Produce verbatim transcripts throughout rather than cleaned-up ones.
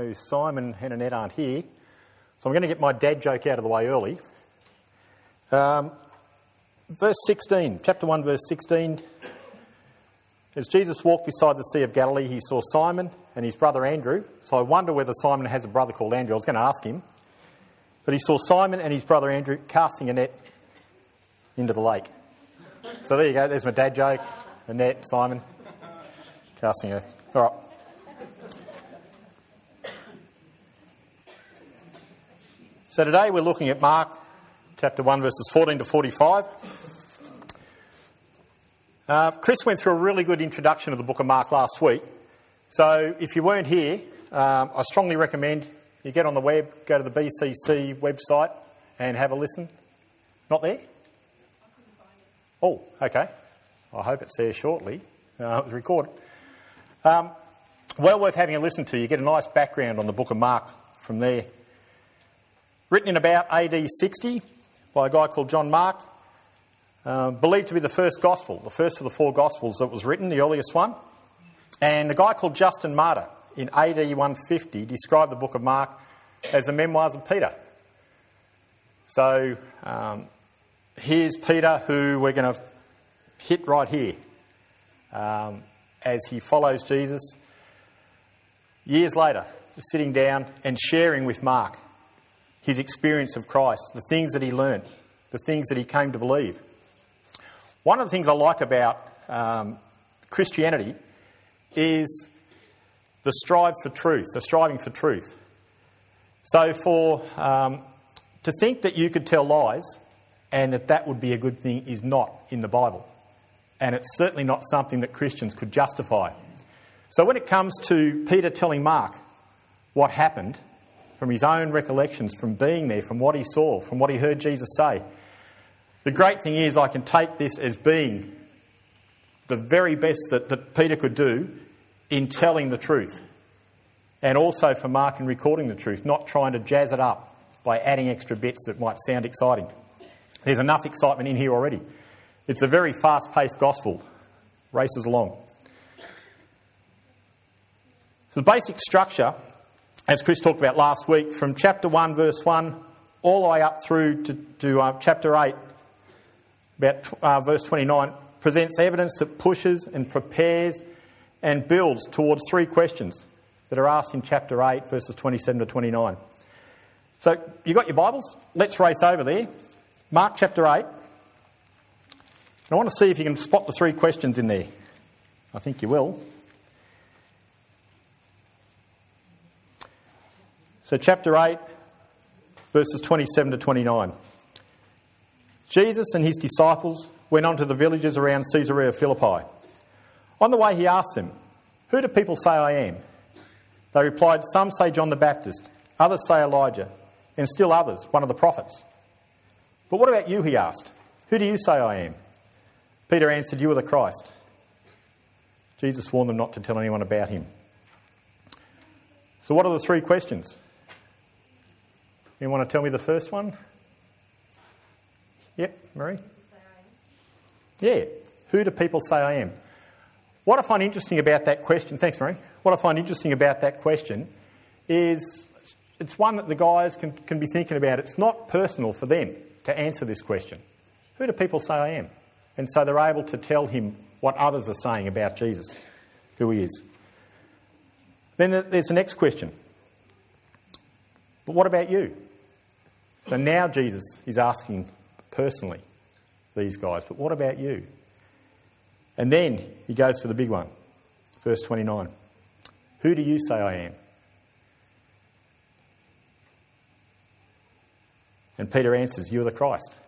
So Simon and Annette aren't here. So I'm going to get my dad joke out of the way early. Um, verse sixteen, chapter one, verse sixteen. As Jesus walked beside the Sea of Galilee, he saw Simon and his brother Andrew. So I wonder whether Simon has a brother called Andrew. I was going to ask him. But he saw Simon and his brother Andrew casting a net into the lake. So there you go. There's my dad joke. Annette, Simon, casting a... All right. So today we're looking at Mark chapter one, verses fourteen to forty-five. Uh, Chris went through a really good introduction of the book of Mark last week. So if you weren't here, um, I strongly recommend you get on the web, go to the B C C website and have a listen. Not there? Oh, okay. I hope it's there shortly. Uh, it was recorded. Um, well worth having a listen to. You get a nice background on the book of Mark from there. Written in about A D sixty by a guy called John Mark. Uh, believed to be the first gospel, the first of the four gospels that was written, the earliest one. And a guy called Justin Martyr in A D one fifty described the book of Mark as the memoirs of Peter. So um, here's Peter, who we're going to hit right here um, as he follows Jesus. Years later, sitting down and sharing with Mark his experience of Christ, the things that he learned, the things that he came to believe. One of the things I like about um, Christianity is the strive for truth, the striving for truth. So for um, to think that you could tell lies and that that would be a good thing is not in the Bible. And it's certainly not something that Christians could justify. So when it comes to Peter telling Mark what happened from his own recollections, from being there, from what he saw, from what he heard Jesus say, the great thing is I can take this as being the very best that, that Peter could do in telling the truth. And also for Mark in recording the truth, not trying to jazz it up by adding extra bits that might sound exciting. There's enough excitement in here already. It's a very fast-paced gospel. Races along. So the basic structure, as Chris talked about last week, from chapter one, verse one, all the way up through to, to uh, chapter eight, about uh, verse twenty-nine, presents evidence that pushes and prepares and builds towards three questions that are asked in chapter eight, verses twenty-seven to twenty-nine. So, you got your Bibles? Let's race over there. Mark chapter eight. And I want to see if you can spot the three questions in there. I think you will. So, chapter eight, verses twenty-seven to twenty-nine. Jesus and his disciples went on to the villages around Caesarea Philippi. On the way he asked them, "Who do people say I am?" They replied, "Some say John the Baptist, others say Elijah, and still others, one of the prophets." "But what about you?" he asked. "Who do you say I am?" Peter answered, "You are the Christ." Jesus warned them not to tell anyone about him. So what are the three questions? You want to tell me the first one? Yep, Marie? Yeah. Who do people say I am? What I find interesting about that question... Thanks, Marie. What I find interesting about that question is it's one that the guys can, can be thinking about. It's not personal for them to answer this question. Who do people say I am? And so they're able to tell him what others are saying about Jesus, who he is. Then there's the next question. But what about you? So now Jesus is asking personally these guys, but what about you? And then he goes for the big one, verse twenty-nine. Who do you say I am? And Peter answers, "You are the Christ."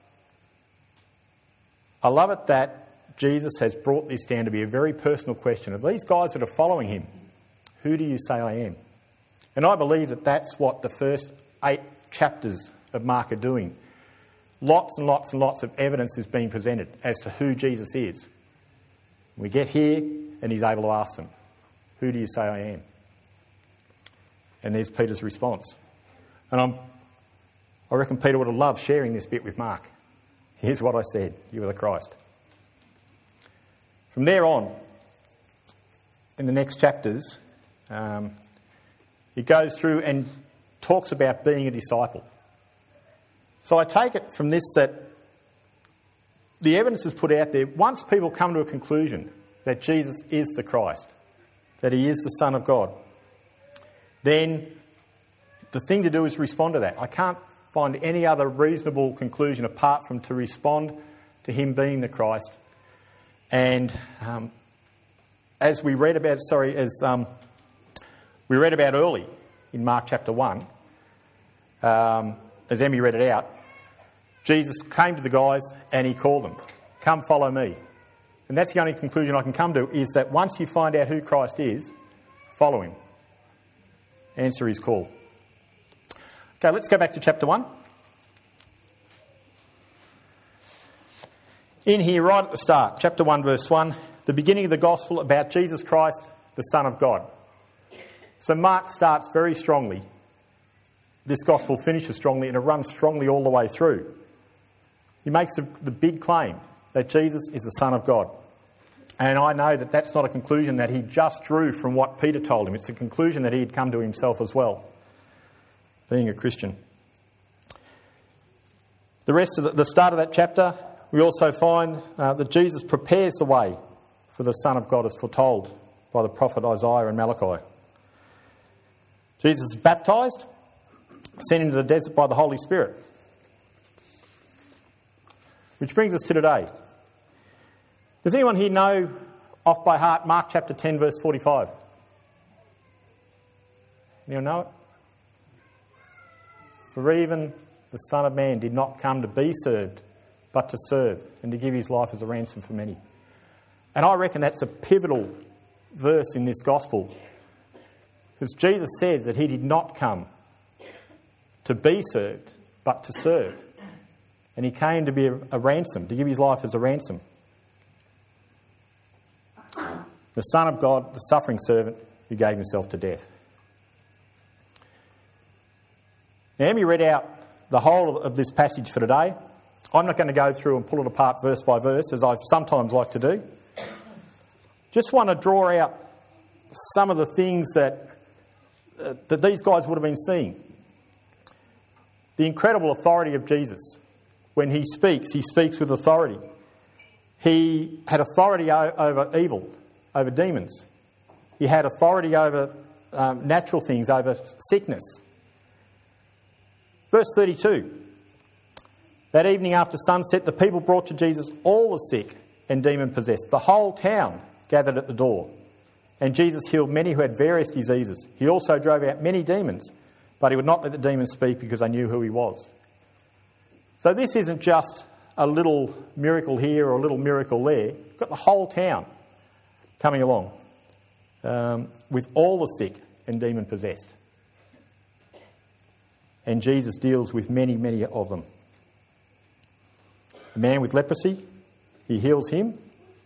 I love it that Jesus has brought this down to be a very personal question of these guys that are following him. Who do you say I am? And I believe that that's what the first eight chapters of Mark are doing. Lots and lots and lots of evidence is being presented as to who Jesus is. We get here and he's able to ask them, "Who do you say I am?" And there's Peter's response. And I'm, I reckon Peter would have loved sharing this bit with Mark. Here's what I said, "You are the Christ." From there on, in the next chapters, um, It goes through and talks about being a disciple. So I take it from this that the evidence is put out there. Once people come to a conclusion that Jesus is the Christ, that he is the Son of God, then the thing to do is respond to that. I can't find any other reasonable conclusion apart from to respond to him being the Christ. And um, as we read about, sorry, as um, we read about early in Mark chapter one, um, as Emmy read it out, Jesus came to the guys and he called them, "Come follow me." And that's the only conclusion I can come to, is that once you find out who Christ is, follow him. Answer his call. Okay, let's go back to chapter one. In here, right at the start, chapter one, verse one, the beginning of the gospel about Jesus Christ, the Son of God. So Mark starts very strongly. This gospel finishes strongly, and it runs strongly all the way through. He makes the, the big claim that Jesus is the Son of God. And I know that that's not a conclusion that he just drew from what Peter told him. It's a conclusion that he had come to himself as well, being a Christian. The rest of the, the start of that chapter, we also find uh, that Jesus prepares the way for the Son of God as foretold by the prophet Isaiah and Malachi. Jesus is baptised, sent into the desert by the Holy Spirit. Which brings us to today. Does anyone here know off by heart Mark chapter ten, verse forty-five? Anyone know it? For even the Son of Man did not come to be served, but to serve, and to give his life as a ransom for many. And I reckon that's a pivotal verse in this gospel, because Jesus says that he did not come to be served, but to serve. And he came to be a, a ransom, to give his life as a ransom. The Son of God, the suffering servant who gave himself to death. Now, Emmy read out the whole of, of this passage for today. I'm not going to go through and pull it apart verse by verse, as I sometimes like to do. Just want to draw out some of the things that, uh, that these guys would have been seeing. The incredible authority of Jesus. When he speaks, he speaks with authority. He had authority o- over evil, over demons. He had authority over um, natural things, over sickness. Verse thirty-two. That evening after sunset, the people brought to Jesus all the sick and demon-possessed. The whole town gathered at the door. And Jesus healed many who had various diseases. He also drove out many demons, but he would not let the demons speak because they knew who he was. So this isn't just a little miracle here or a little miracle there. You've got the whole town coming along um, with all the sick and demon-possessed. And Jesus deals with many, many of them. A man with leprosy, he heals him.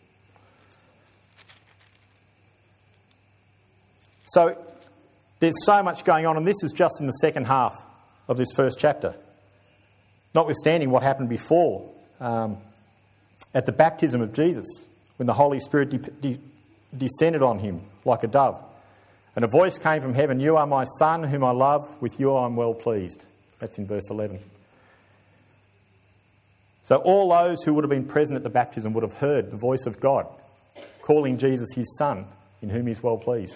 So there's so much going on, and this is just in the second half of this first chapter. Notwithstanding what happened before, um, at the baptism of Jesus, when the Holy Spirit de- de- descended on him like a dove. And a voice came from heaven, "You are my Son, whom I love. With you I am well pleased." That's in verse eleven. So all those who would have been present at the baptism would have heard the voice of God calling Jesus his Son, in whom he is well pleased.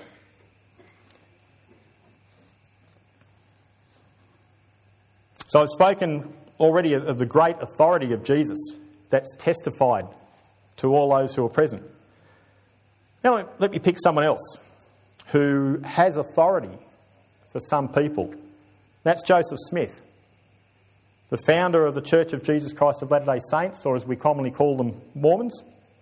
So I've spoken already of the great authority of Jesus that's testified to all those who are present. Now let me pick someone else who has authority for some people. That's Joseph Smith, the founder of the Church of Jesus Christ of Latter-day Saints, or as we commonly call them, Mormons.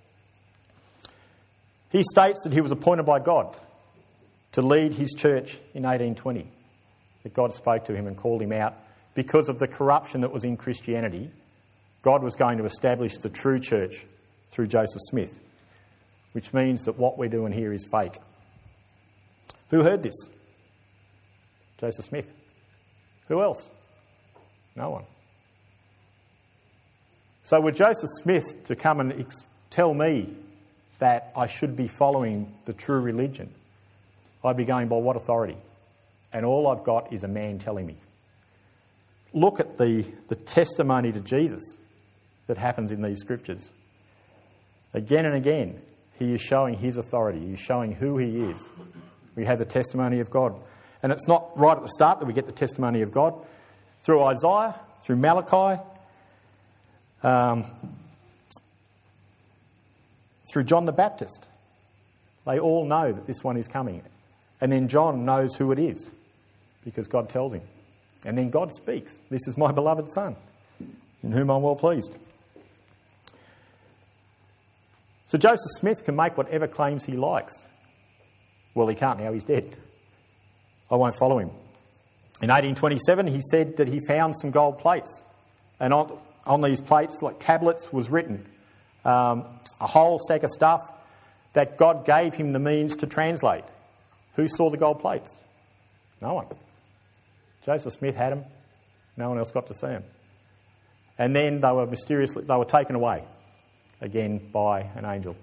He states that he was appointed by God to lead his church in eighteen twenty, that God spoke to him and called him out. Because of the corruption that was in Christianity, God was going to establish the true church through Joseph Smith, which means that what we're doing here is fake. Who heard this? Joseph Smith. Who else? No one. So were Joseph Smith to come and ex- tell me that I should be following the true religion, I'd be going by what authority? and all I've got is a man telling me. Look at the, the testimony to Jesus that happens in these scriptures. Again and again, he is showing his authority. He is showing who he is. We have the testimony of God. And it's not right at the start that we get the testimony of God. Through Isaiah, through Malachi, um, through John the Baptist. They all know that this one is coming. And then John knows who it is because God tells him. And then God speaks. This is my beloved Son, in whom I'm well pleased. So Joseph Smith can make whatever claims he likes. Well, he can't now, he's dead. I won't follow him. In eighteen twenty-seven, he said that he found some gold plates. And on, on these plates, like tablets, was written um, a whole stack of stuff that God gave him the means to translate. Who saw the gold plates? No one. Joseph Smith had them. No one else got to see them. And then they were mysteriously, they were taken away, again, by an angel.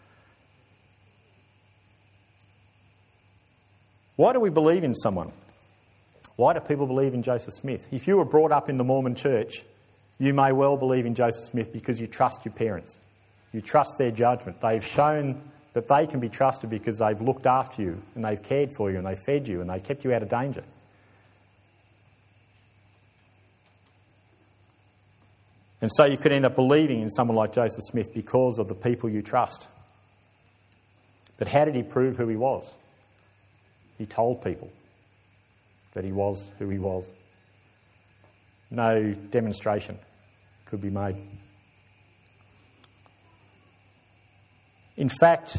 Why do we believe in someone? Why do people believe in Joseph Smith? If you were brought up in the Mormon church, you may well believe in Joseph Smith because you trust your parents. You trust their judgment. They've shown that they can be trusted because they've looked after you and they've cared for you and they've fed you and they've kept you out of danger. And so you could end up believing in someone like Joseph Smith because of the people you trust. But how did he prove who he was? He told people that he was who he was. No demonstration could be made. In fact,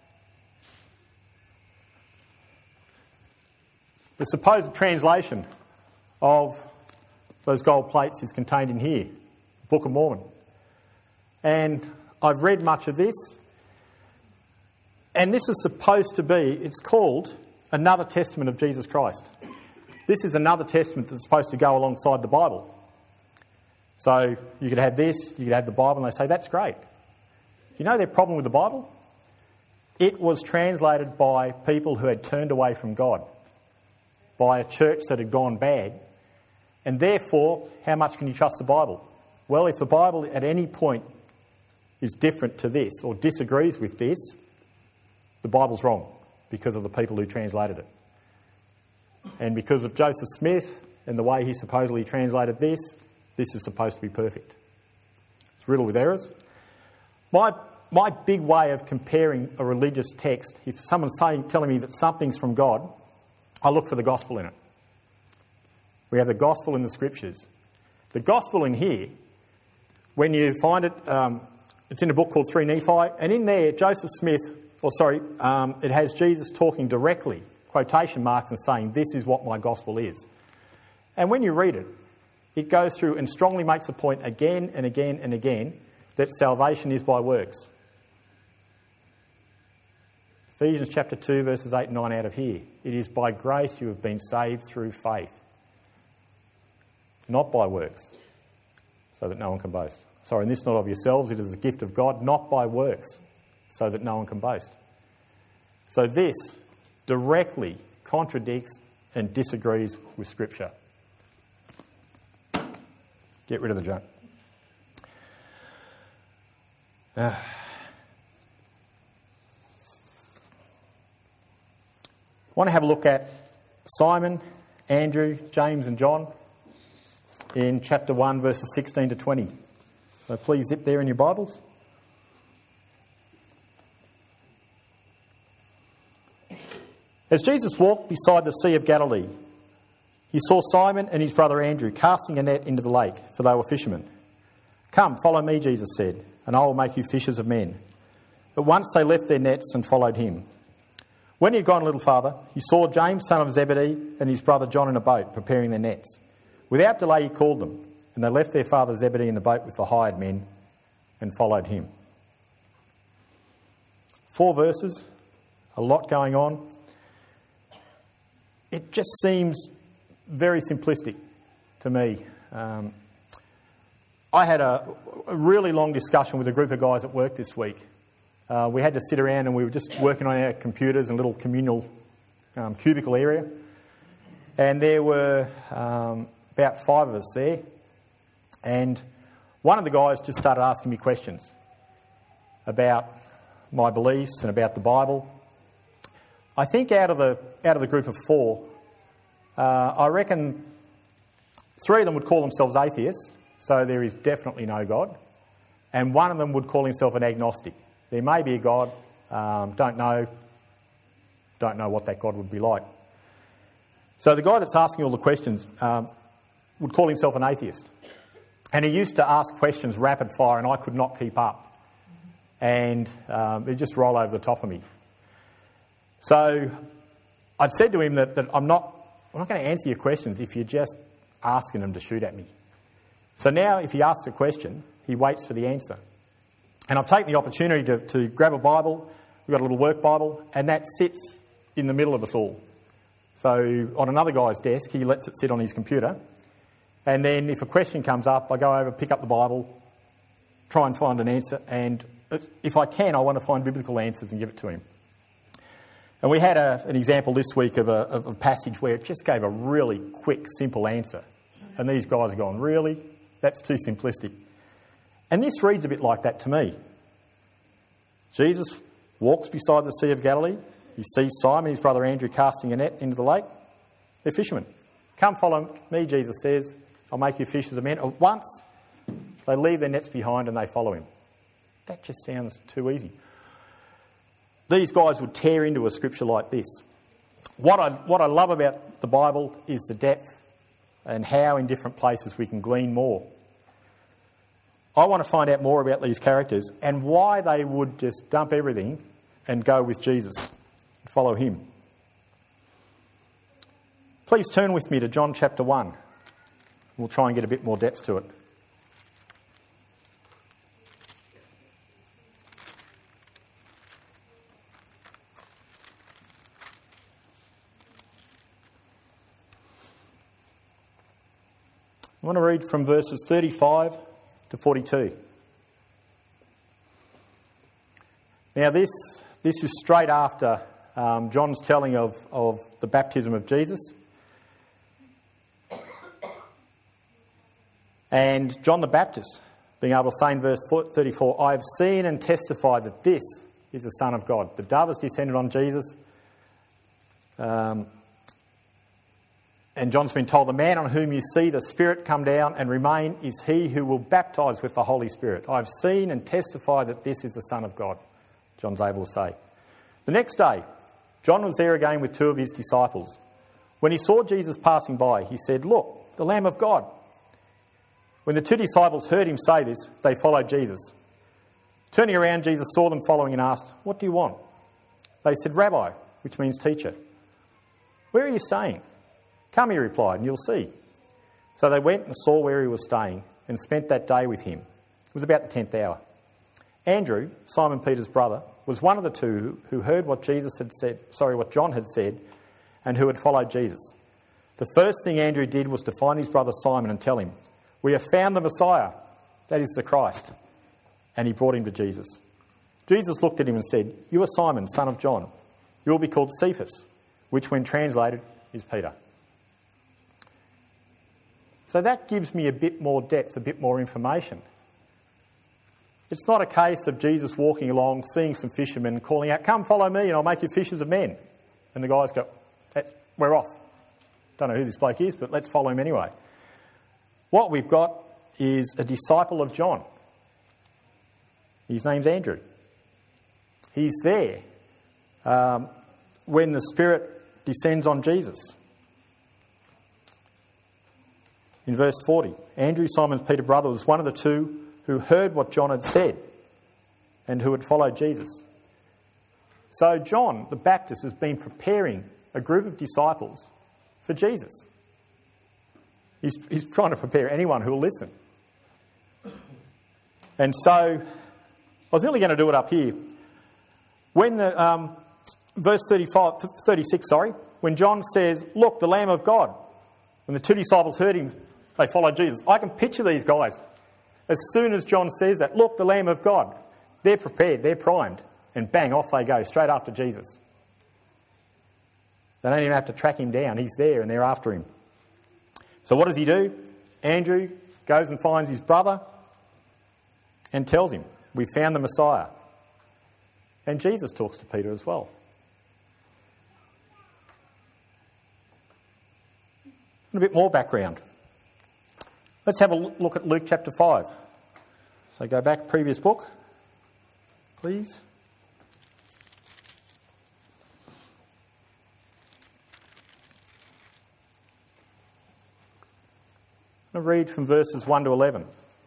the supposed translation of those gold plates is contained in here, the Book of Mormon. And I've read much of this, and this is supposed to be, it's called another testament of Jesus Christ. This is another testament that's supposed to go alongside the Bible. So you could have this, you could have the Bible, and they say, that's great. You know their problem with the Bible? It was translated by people who had turned away from God, by a church that had gone bad. And therefore, how much can you trust the Bible? Well, if the Bible at any point is different to this or disagrees with this, the Bible's wrong because of the people who translated it. And because of Joseph Smith and the way he supposedly translated this, this is supposed to be perfect. It's riddled with errors. My my big way of comparing a religious text, if someone's saying, telling me that something's from God, I look for the gospel in it. We have the gospel in the scriptures. The gospel in here, when you find it, um, it's in a book called Three Nephi, and in there, Joseph Smith, or sorry, um, it has Jesus talking directly, quotation marks, and saying, this is what my gospel is. And when you read it, it goes through and strongly makes a point again and again and again that salvation is by works. Ephesians chapter two, verses eight and nine out of here. It is by grace you have been saved through faith, not by works, so that no one can boast. Sorry, and this not of yourselves, it is a gift of God, not by works, so that no one can boast. So this directly contradicts and disagrees with Scripture. Get rid of the junk. Uh, I want to have a look at Simon, Andrew, James and John in chapter one, verses sixteen to twenty. So please zip there in your Bibles. As Jesus walked beside the Sea of Galilee, he saw Simon and his brother Andrew casting a net into the lake, for they were fishermen. "Come, follow me," Jesus said, "and I will make you fishers of men." At once they left their nets and followed him. When he had gone a little farther, he saw James, son of Zebedee, and his brother John in a boat, preparing their nets. Without delay he called them, and they left their father Zebedee in the boat with the hired men and followed him. Four verses, a lot going on. It just seems very simplistic to me. Um, I had a, a really long discussion with a group of guys at work this week. Uh, we had to sit around and we were just working on our computers in a little communal um, cubicle area. And there were um, about five of us there. And one of the guys just started asking me questions about my beliefs and about the Bible. I think out of the out of the group of four, uh, I reckon three of them would call themselves atheists, so there is definitely no God. And one of them would call himself an agnostic. There may be a God, um, don't know, don't know what that God would be like. So the guy that's asking all the questions um, would call himself an atheist. And he used to ask questions rapid fire and I could not keep up. And um, it'd just roll over the top of me. So I'd said to him that, that I'm not I'm not going to answer your questions if you're just asking them to shoot at me. So now if he asks a question, he waits for the answer. And I've taken the opportunity to, to grab a Bible. We've got a little work Bible, and that sits in the middle of us all. So on another guy's desk, he lets it sit on his computer. And then if a question comes up, I go over, pick up the Bible, try and find an answer. And if I can, I want to find biblical answers and give it to him. And we had a, an example this week of a, of a passage where it just gave a really quick, simple answer. And these guys are going, really? That's too simplistic. And this reads a bit like that to me. Jesus walks beside the Sea of Galilee. He sees Simon and his brother Andrew casting a net into the lake. They're fishermen. Come follow me, Jesus says. I'll make you fishers of men. At once, they leave their nets behind and they follow him. That just sounds too easy. These guys would tear into a scripture like this. What I, what I love about the Bible is the depth and how in different places we can glean more. I want to find out more about these characters and why they would just dump everything and go with Jesus and follow him. Please turn with me to John chapter one. We'll try and get a bit more depth to it. I want to read from verses thirty-five to forty-two. Now this this is straight after um, John's telling of, of the baptism of Jesus. And John the Baptist being able to say in verse thirty-four, I have seen and testified that this is the Son of God. The dove has descended on Jesus. Um, and John's been told, the man on whom you see the Spirit come down and remain is he who will baptise with the Holy Spirit. I have seen and testified that this is the Son of God, John's able to say. The next day, John was there again with two of his disciples. When he saw Jesus passing by, he said, look, the Lamb of God. When the two disciples heard him say this, they followed Jesus. Turning around, Jesus saw them following and asked, what do you want? They said, Rabbi, which means teacher. Where are you staying? Come, he replied, and you'll see. So they went and saw where he was staying and spent that day with him. It was about the tenth hour. Andrew, Simon Peter's brother, was one of the two who heard what Jesus had said, sorry, what John had said, and who had followed Jesus. The first thing Andrew did was to find his brother Simon and tell him, we have found the Messiah, that is the Christ. And he brought him to Jesus. Jesus looked at him and said, you are Simon, son of John. You will be called Cephas, which when translated is Peter. So that gives me a bit more depth, a bit more information. It's not a case of Jesus walking along, seeing some fishermen, calling out, come follow me and I'll make you fishers of men. And the guys go, we're off. Don't know who this bloke is, but let's follow him anyway. What we've got is a disciple of John. His name's Andrew. He's there um, when the Spirit descends on Jesus. In verse forty, Andrew, Simon Peter's brother, was one of the two who heard what John had said and who had followed Jesus. So John the Baptist has been preparing a group of disciples for Jesus. He's, he's trying to prepare anyone who will listen. And so, I was nearly going to do it up here. When the, um, verse thirty-five, thirty-six, sorry, when John says, look, the Lamb of God, when the two disciples heard him, they followed Jesus. I can picture these guys. As soon as John says that, look, the Lamb of God, they're prepared, they're primed, and bang, off they go, straight after Jesus. They don't even have to track him down. He's there and they're after him. So what does he do? Andrew goes and finds his brother and tells him, "We found the Messiah." And Jesus talks to Peter as well. And a bit more background. Let's have a look at Luke chapter five. So go back, previous book, please. I'll read from verses one to eleven.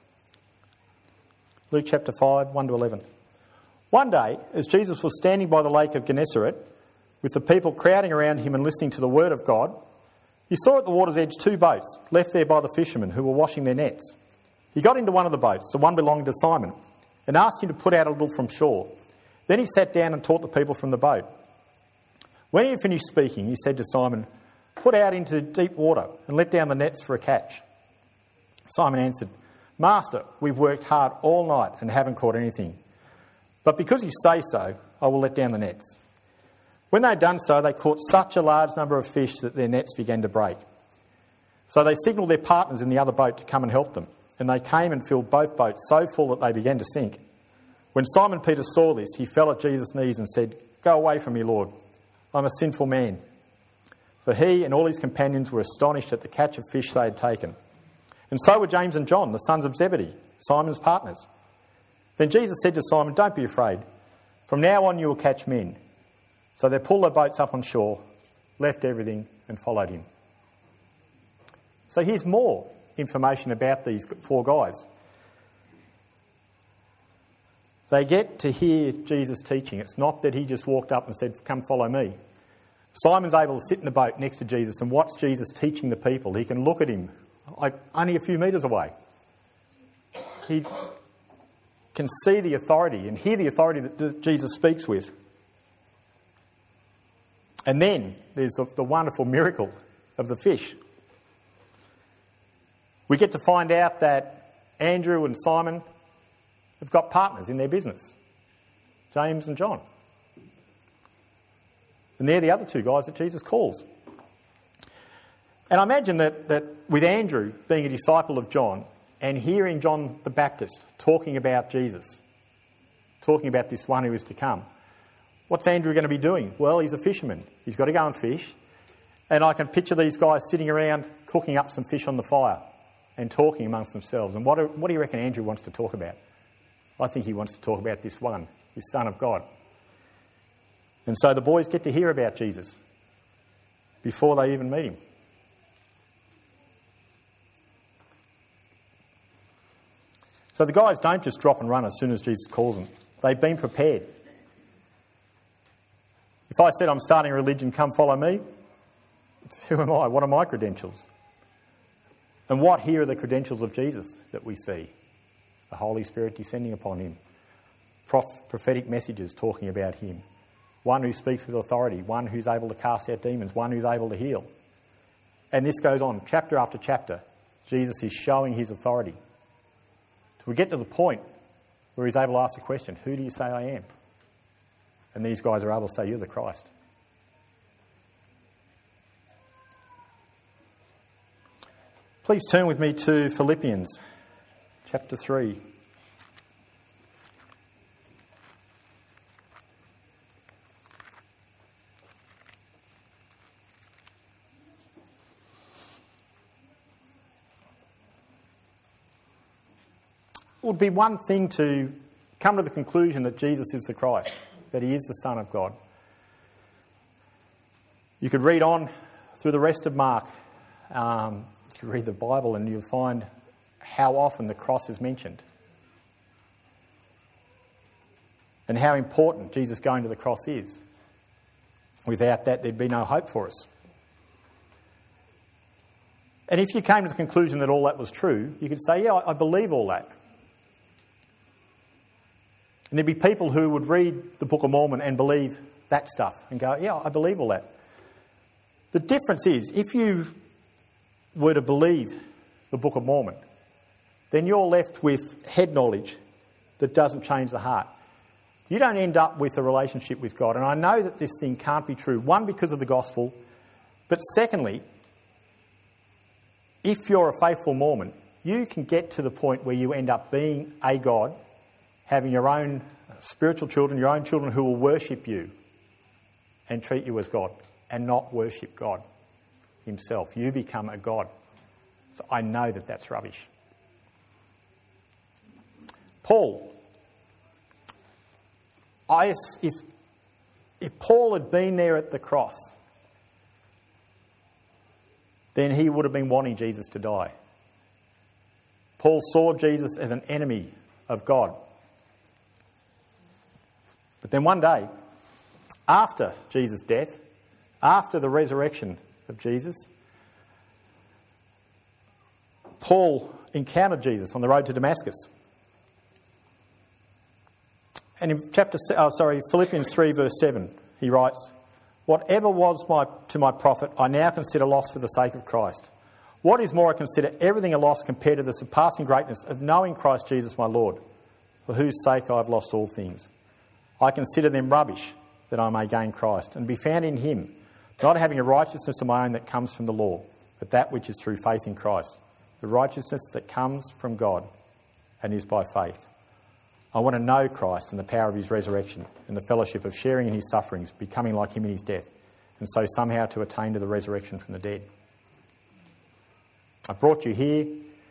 Luke chapter five, one to eleven. One day, as Jesus was standing by the lake of Gennesaret, with the people crowding around him and listening to the word of God, he saw at the water's edge two boats left there by the fishermen who were washing their nets. He got into one of the boats, the one belonging to Simon, and asked him to put out a little from shore. Then he sat down and taught the people from the boat. When he had finished speaking, he said to Simon, "Put out into deep water and let down the nets for a catch." Simon answered, "Master, we've worked hard all night and haven't caught anything. But because you say so, I will let down the nets." When they had done so, they caught such a large number of fish that their nets began to break. So they signalled their partners in the other boat to come and help them, and they came and filled both boats so full that they began to sink. When Simon Peter saw this, he fell at Jesus' knees and said, "Go away from me, Lord. I'm a sinful man." For he and all his companions were astonished at the catch of fish they had taken. And so were James and John, the sons of Zebedee, Simon's partners. Then Jesus said to Simon, "Don't be afraid. From now on you will catch men." So they pulled their boats up on shore, left everything and followed him. So here's more information about these four guys. They get to hear Jesus teaching. It's not that he just walked up and said, "Come follow me." Simon's able to sit in the boat next to Jesus and watch Jesus teaching the people. He can look at him like only a few metres away. He can see the authority and hear the authority that Jesus speaks with. And then there's the, the wonderful miracle of the fish. We get to find out that Andrew and Simon have got partners in their business, James and John. And they're the other two guys that Jesus calls. And I imagine that, that with Andrew being a disciple of John and hearing John the Baptist talking about Jesus, talking about this one who is to come, what's Andrew going to be doing? Well, he's a fisherman. He's got to go and fish. And I can picture these guys sitting around cooking up some fish on the fire and talking amongst themselves. And what do, what do you reckon Andrew wants to talk about? I think he wants to talk about this one, this Son of God. And so the boys get to hear about Jesus before they even meet him. So the guys don't just drop and run as soon as Jesus calls them. They've been prepared. If I said I'm starting a religion, come follow me, who am I? What are my credentials? And what here are the credentials of Jesus that we see? The Holy Spirit descending upon him, prophetic messages talking about him, one who speaks with authority, one who's able to cast out demons, one who's able to heal. And this goes on, chapter after chapter. Jesus is showing his authority. So we get to the point where he's able to ask the question, "Who do you say I am?" And these guys are able to say, "You're the Christ." Please turn with me to Philippians chapter three. It would be one thing to come to the conclusion that Jesus is the Christ, that he is the Son of God. You could read on through the rest of Mark. Um, you could read the Bible and you'll find how often the cross is mentioned. And how important Jesus going to the cross is. Without that, there'd be no hope for us. And if you came to the conclusion that all that was true, you could say, yeah, I believe all that. And there'd be people who would read the Book of Mormon and believe that stuff and go, yeah, I believe all that. The difference is, if you were to believe the Book of Mormon, then you're left with head knowledge that doesn't change the heart. You don't end up with a relationship with God. And I know that this thing can't be true. One, because of the gospel. But secondly, if you're a faithful Mormon, you can get to the point where you end up being a God, having your own spiritual children, your own children who will worship you and treat you as God and not worship God himself. You become a God. So I know that that's rubbish. Paul. I, if, if Paul had been there at the cross, then he would have been wanting Jesus to die. Paul saw Jesus as an enemy of God. But then one day, after Jesus' death, after the resurrection of Jesus, Paul encountered Jesus on the road to Damascus. And in chapter, oh, sorry, Philippians three, verse seven, he writes, "Whatever was my, to my profit, I now consider loss for the sake of Christ. What is more, I consider everything a loss compared to the surpassing greatness of knowing Christ Jesus my Lord, for whose sake I have lost all things. I consider them rubbish, that I may gain Christ, and be found in him, not having a righteousness of my own that comes from the law, but that which is through faith in Christ, the righteousness that comes from God and is by faith. I want to know Christ and the power of his resurrection and the fellowship of sharing in his sufferings, becoming like him in his death, and so somehow to attain to the resurrection from the dead." I brought you here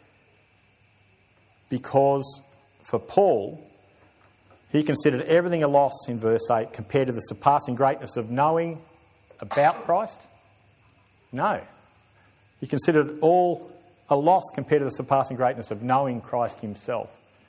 because for Paul, he considered everything a loss in verse eight compared to the surpassing greatness of knowing about Christ. No. He considered all a loss compared to the surpassing greatness of knowing Christ himself.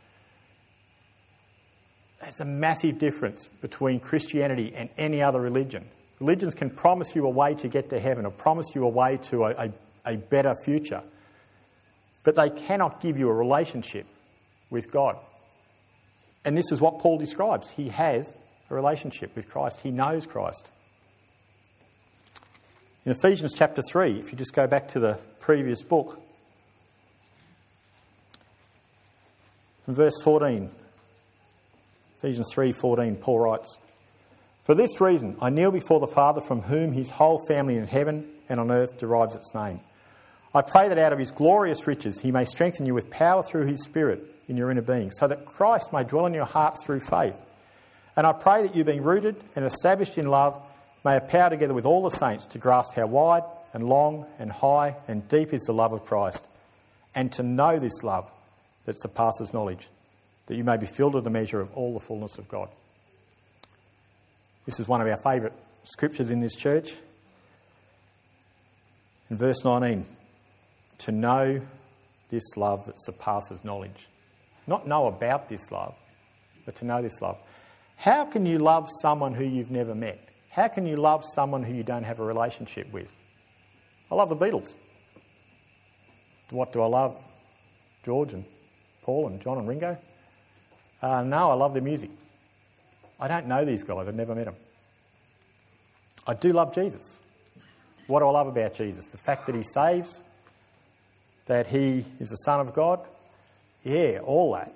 There's a massive difference between Christianity and any other religion. Religions can promise you a way to get to heaven or promise you a way to a, a, a better future, but they cannot give you a relationship with God. And this is what Paul describes. He has a relationship with Christ. He knows Christ. In Ephesians chapter three, if you just go back to the previous book, in verse fourteen, Ephesians three fourteen, Paul writes, "For this reason I kneel before the Father, from whom his whole family in heaven and on earth derives its name. I pray that out of his glorious riches he may strengthen you with power through his Spirit in your inner being, so that Christ may dwell in your hearts through faith. And I pray that you, being rooted and established in love, may have power together with all the saints to grasp how wide and long and high and deep is the love of Christ, and to know this love that surpasses knowledge, that you may be filled with the measure of all the fullness of God." This is one of our favourite scriptures in this church. In verse nineteen, to know this love that surpasses knowledge. Not know about this love, but to know this love. How can you love someone who you've never met? How can you love someone who you don't have a relationship with? I love the Beatles. What do I love? George and Paul and John and Ringo? Uh, no, I love their music. I don't know these guys. I've never met them. I do love Jesus. What do I love about Jesus? The fact that he saves, that he is the Son of God. Yeah, all that.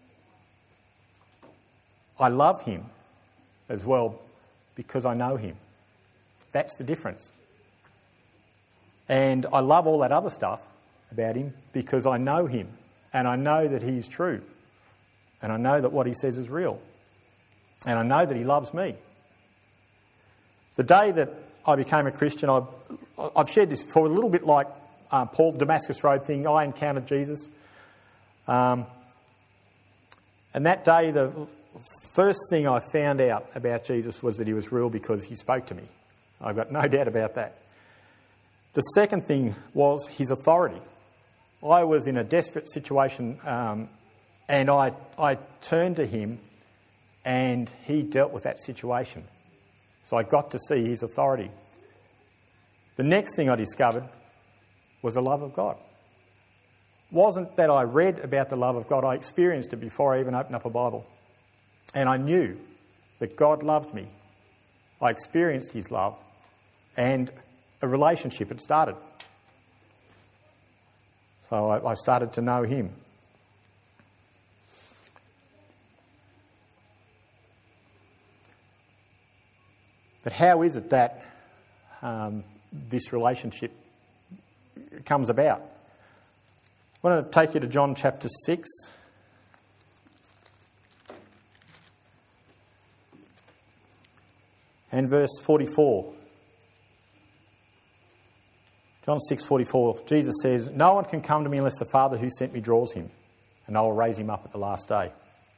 I love him as well because I know him. That's the difference. And I love all that other stuff about him because I know him and I know that he's true. And I know that what he says is real. And I know that he loves me. The day that I became a Christian, I've, I've shared this before, a little bit like uh, Paul, Damascus Road thing. I encountered Jesus. Um, and that day, the first thing I found out about Jesus was that he was real because he spoke to me. I've got no doubt about that. The second thing was his authority. I was in a desperate situation um, and I, I turned to him and he dealt with that situation. So I got to see his authority. The next thing I discovered was the love of God. It wasn't that I read about the love of God, I experienced it before I even opened up a Bible. And I knew that God loved me. I experienced his love and a relationship had started. So I, I started to know him. But how is it that um, this relationship comes about? I want to take you to John chapter six. And verse forty-four. John six forty-four, Jesus says, "No one can come to me unless the Father who sent me draws him, and I will raise him up at the last day."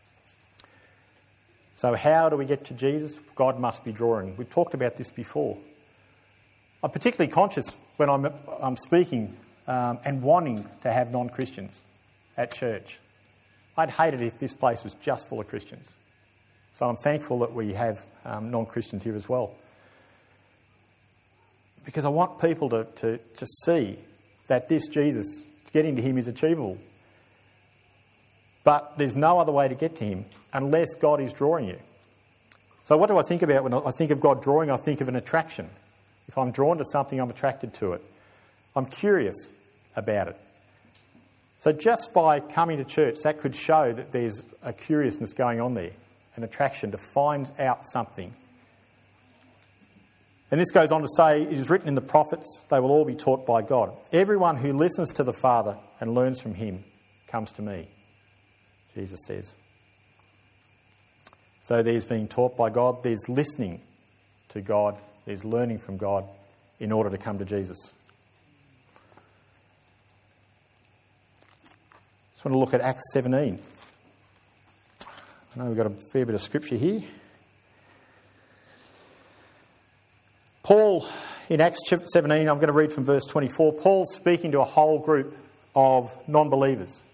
So how do we get to Jesus? God must be drawing. We've talked about this before. I'm particularly conscious when I'm, I'm speaking um, and wanting to have non-Christians at church. I'd hate it if this place was just full of Christians. So I'm thankful that we have um, non-Christians here as well. Because I want people to, to, to see that this Jesus, getting to him is achievable. But there's no other way to get to him unless God is drawing you. So what do I think about when I think of God drawing? I think of an attraction. If I'm drawn to something, I'm attracted to it. I'm curious about it. So just by coming to church, that could show that there's a curiousness going on there, an attraction to find out something. And this goes on to say, it is written in the prophets, they will all be taught by God. Everyone who listens to the Father and learns from him comes to me, Jesus says. So there's being taught by God, there's listening to God, there's learning from God in order to come to Jesus. Just want to look at Acts seventeen. I know we've got a fair bit of scripture here. Paul, in Acts seventeen, I'm going to read from verse twenty-four. Paul's speaking to a whole group of non-believers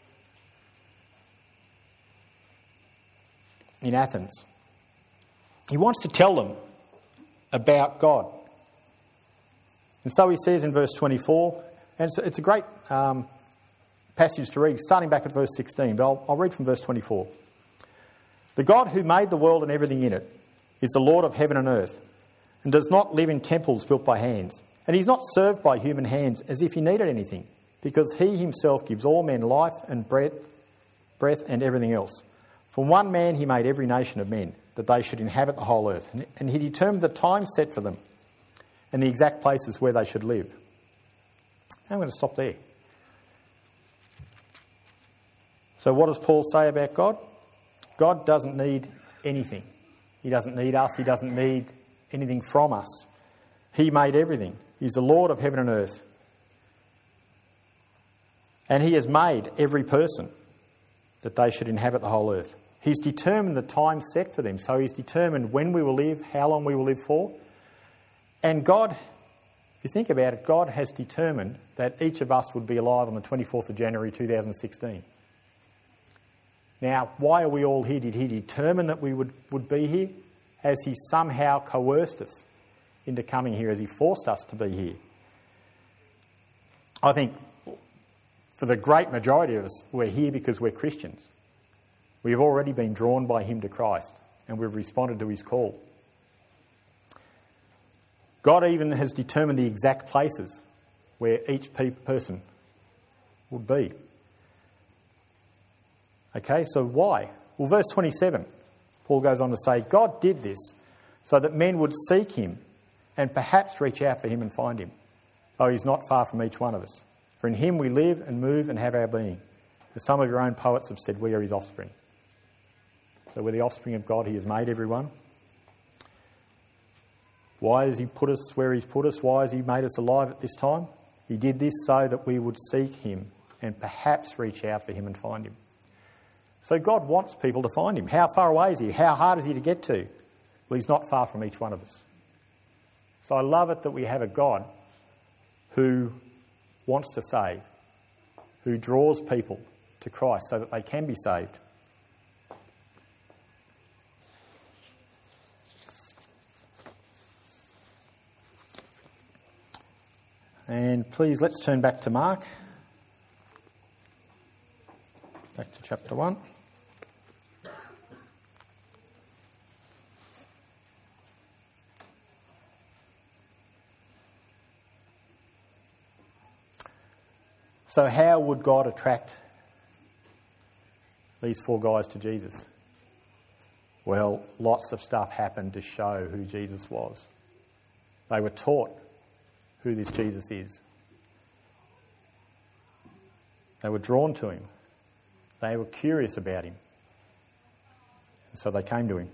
in Athens. He wants to tell them about God. And so he says in verse twenty-four, and it's, it's a great um, passage to read, starting back at verse sixteen, but I'll, I'll read from verse twenty-four. "The God who made the world and everything in it is the Lord of heaven and earth, and does not live in temples built by hands. And he's not served by human hands as if he needed anything, because he himself gives all men life and breath, breath and everything else. From one man he made every nation of men, that they should inhabit the whole earth. And he determined the time set for them and the exact places where they should live." I'm going to stop there. So what does Paul say about God? God doesn't need anything. He doesn't need us. He doesn't need anything from us. He made everything. He's the Lord of heaven and earth. And he has made every person that they should inhabit the whole earth. He's determined the time set for them. So he's determined when we will live, how long we will live for. And God, if you think about it, God has determined that each of us would be alive on the twenty-fourth of January two thousand sixteen. Now, why are we all here? Did he determine that we would, would be here? Has he somehow coerced us into coming here? Has he forced us to be here? I think for the great majority of us, we're here because we're Christians. We have already been drawn by him to Christ, and we've responded to his call. God even has determined the exact places where each pe- person would be. Okay, so why? Well, verse twenty-seven, Paul goes on to say, God did this so that men would seek him and perhaps reach out for him and find him, though he's not far from each one of us. For in him we live and move and have our being. As some of your own poets have said, we are his offspring. So we're the offspring of God. He has made everyone. Why has he put us where he's put us? Why has he made us alive at this time? He did this so that we would seek him and perhaps reach out for him and find him. So God wants people to find him. How far away is he? How hard is he to get to? Well, he's not far from each one of us. So I love it that we have a God who wants to save, who draws people to Christ so that they can be saved. And please, let's turn back to Mark. Back to chapter one. So how would God attract these four guys to Jesus? Well, lots of stuff happened to show who Jesus was. They were taught who this Jesus is. They were drawn to him. They were curious about him. And so they came to him.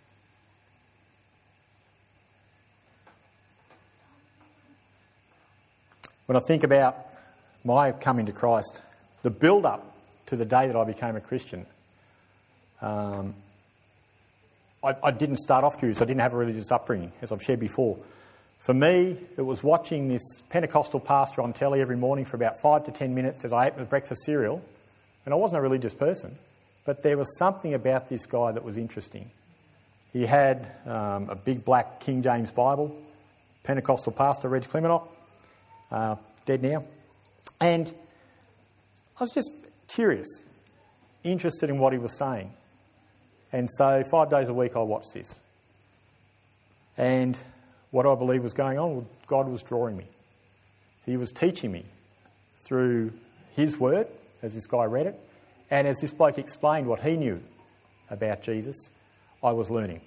When I think about my coming to Christ, the build-up to the day that I became a Christian, um, I, I didn't start off curious. I didn't have a religious upbringing, as I've shared before. For me, it was watching this Pentecostal pastor on telly every morning for about five to ten minutes as I ate my breakfast cereal. And I wasn't a religious person, but there was something about this guy that was interesting. He had um, a big black King James Bible, Pentecostal pastor, Reg Clemenock, uh, dead now. And I was just curious, interested in what he was saying. And so five days a week I watched this. And what I believe was going on, well, God was drawing me. He was teaching me through his word, as this guy read it, and as this bloke explained what he knew about Jesus, I was learning.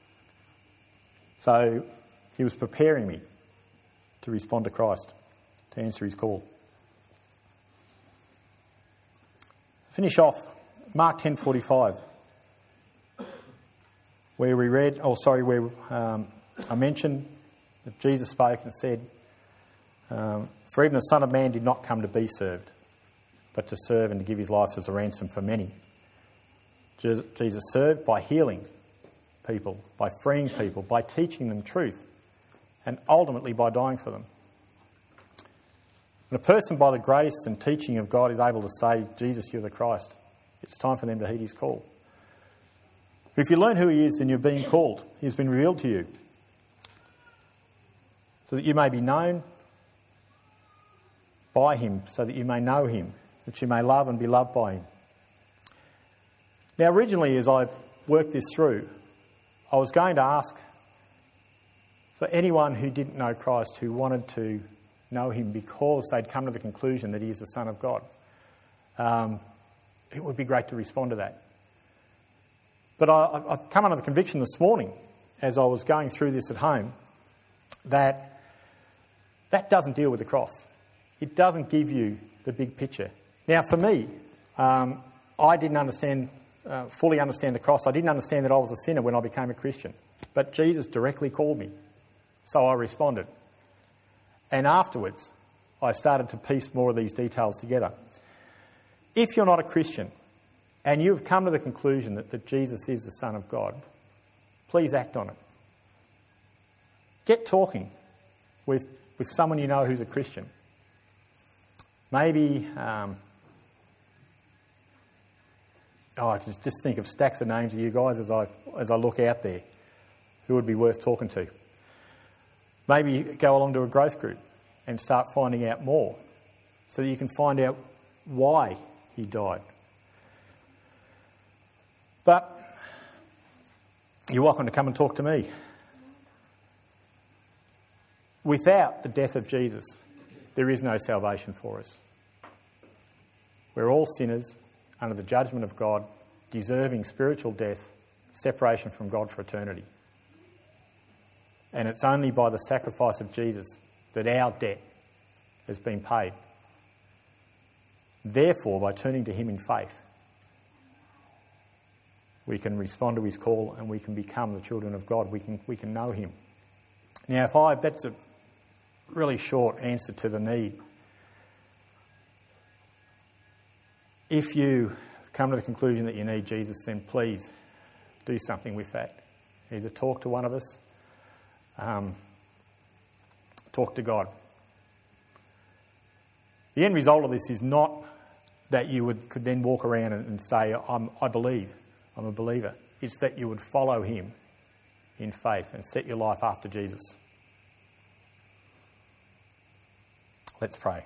So he was preparing me to respond to Christ, to answer his call. To finish off, Mark ten forty-five, where we read, oh sorry, where um, I mentioned that Jesus spoke and said, um, "For even the Son of Man did not come to be served, but to serve and to give his life as a ransom for many." Jesus served by healing people, by freeing people, by teaching them truth, and ultimately by dying for them. When a person, by the grace and teaching of God, is able to say, "Jesus, you're the Christ," it's time for them to heed his call. If you learn who he is, then you're being called. He has been revealed to you, so that you may be known by him, so that you may know him, that you may love and be loved by him. Now, originally, as I worked this through, I was going to ask for anyone who didn't know Christ, who wanted to know him because they'd come to the conclusion that he is the Son of God. Um, it would be great to respond to that. But I, I've come under the conviction this morning, as I was going through this at home, that that doesn't deal with the cross. It doesn't give you the big picture. Now, for me, um, I didn't understand, uh, fully understand the cross. I didn't understand that I was a sinner when I became a Christian. But Jesus directly called me, so I responded. And afterwards, I started to piece more of these details together. If you're not a Christian and you've come to the conclusion that, that Jesus is the Son of God, please act on it. Get talking with, with someone you know who's a Christian. Maybe, um, oh, I just, just think of stacks of names of you guys as I, as I look out there who would be worth talking to. Maybe go along to a growth group and start finding out more so that you can find out why he died. But you're welcome to come and talk to me. Without the death of Jesus, there is no salvation for us. We're all sinners under the judgment of God, deserving spiritual death, separation from God for eternity. And it's only by the sacrifice of Jesus that our debt has been paid. Therefore, by turning to him in faith, we can respond to his call and we can become the children of God. We can we can know him. Now, if I that's a really short answer to the need. If you come to the conclusion that you need Jesus, then please do something with that. Either talk to one of us, um, talk to God. The end result of this is not that you would could then walk around and, and say, I'm, I believe, I'm a believer. It's that you would follow him in faith and set your life after Jesus. Let's pray.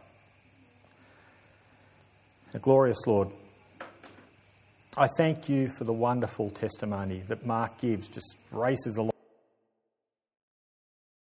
The glorious Lord, I thank you for the wonderful testimony that Mark gives, just races along.